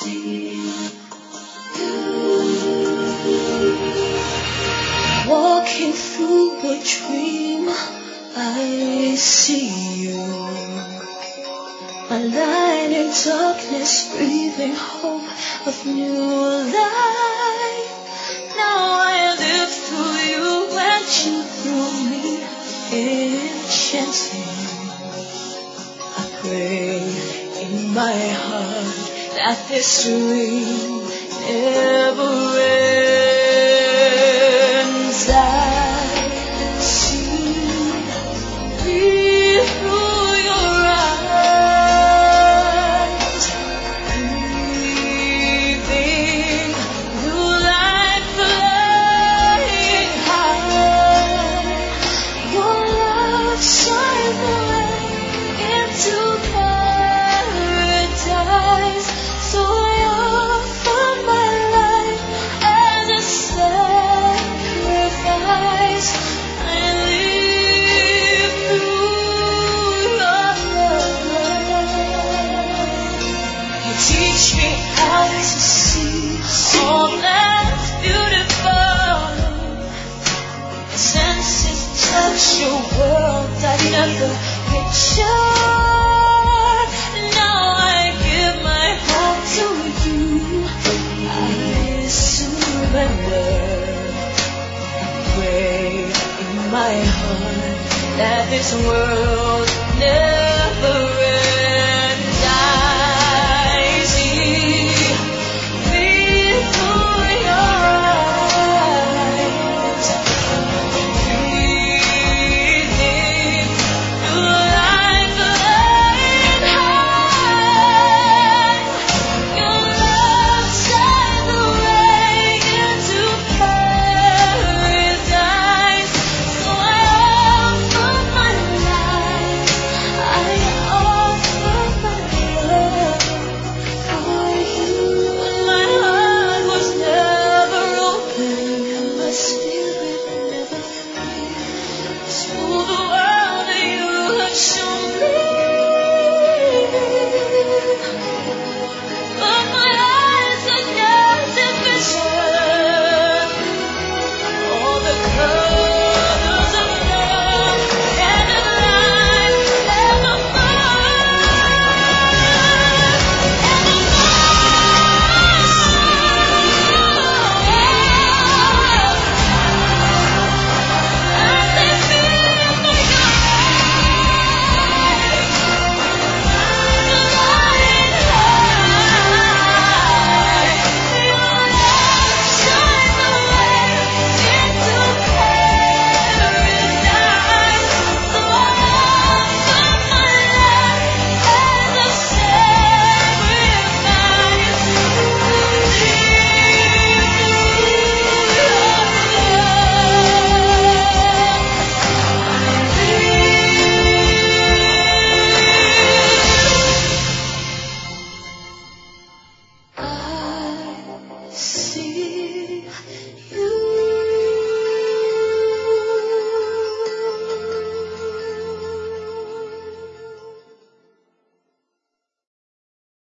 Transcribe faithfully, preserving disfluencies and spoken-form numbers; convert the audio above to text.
see you. Walking through a dream, I see you. A light in darkness, breathing hope of new life. Now I live through you and you through me, enchanting. I pray in my heart that this dream never ends. I see me through your eyes, breathing new life, flying high. Your love shines the way into paradise. So I offer my life as a sacrifice. I live through your love. You teach me how to see all that's beautiful. My senses touch your world I never pictured. Now I give my heart to you. I surrender. I pray in my heart that this world never ends. I see me through your eyes, breathing new life, flying high. Your love shines the way into paradise. So I offer my life, I offer my love for you. My heart was never open and my spirit never free to the world that you have shown me. But my eyes are getting vision, all the colors of love and of life and of I see